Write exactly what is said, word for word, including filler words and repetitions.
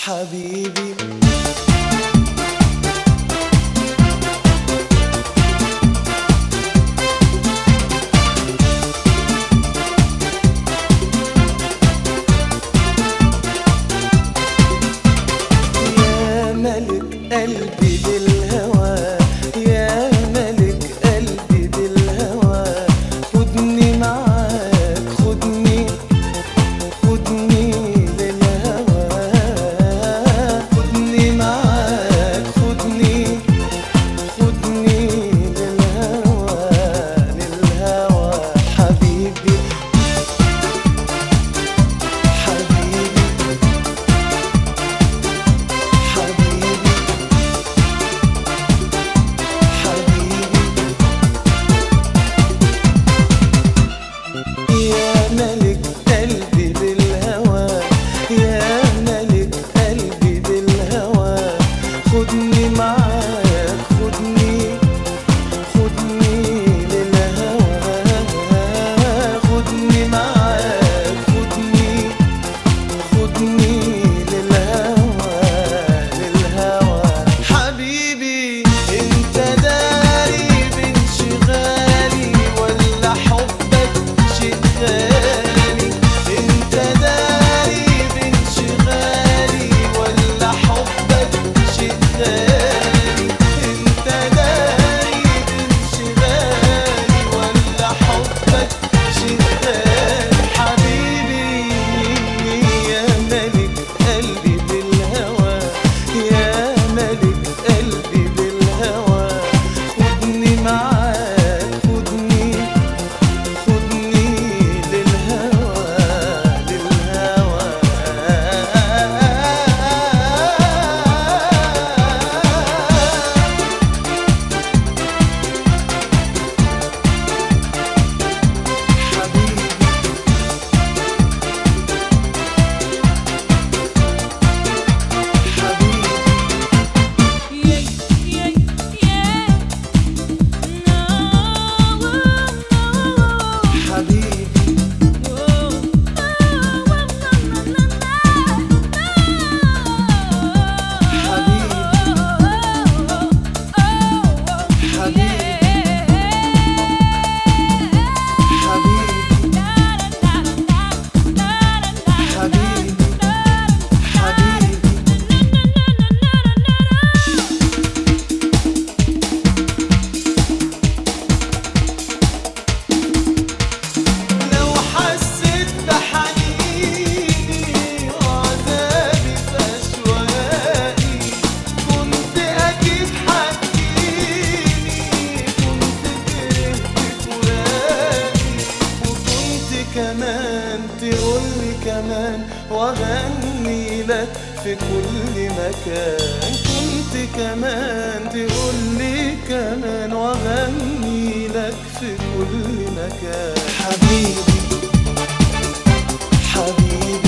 حبيبي. يا ملك قلبي بالهوى، يا ملك قلبي بالهوى، خدني معاك خدني خدني للهوى، خدني معاك خدني خدني للهوى للهوى. حبيبي حبيبي حبيبي حبيبي. يا ملك قلبي بالهوى، يا ملك قلبي بالهوى، خدني معاك خدني خدني للهوى، خدني معاك خدني خدني للهوى للهوى. حبيبي انت داري بانشغالي ولا حبك شيء غالي، انت داري بانشغالي ولا حبك شيء غالي، انت داري بانشغالي ولا حبك شيء غالي. حبيبي يا ملك قلبي بالهوى، يا ملك قلبي بالهوى، خدني معاك خدني خدني للهوى للهوى. حبيبي حبيبي لو حسيت بحنيني وعذابي في أشواقي، كنت أكيد حتجيني، كنت كرهت فراقي، وكنت كمان تقولي كمان وأغني لك في كل مكان، كنت كمان تقولي كمان وأغني لك في كل مكان. حبيبي حبيبي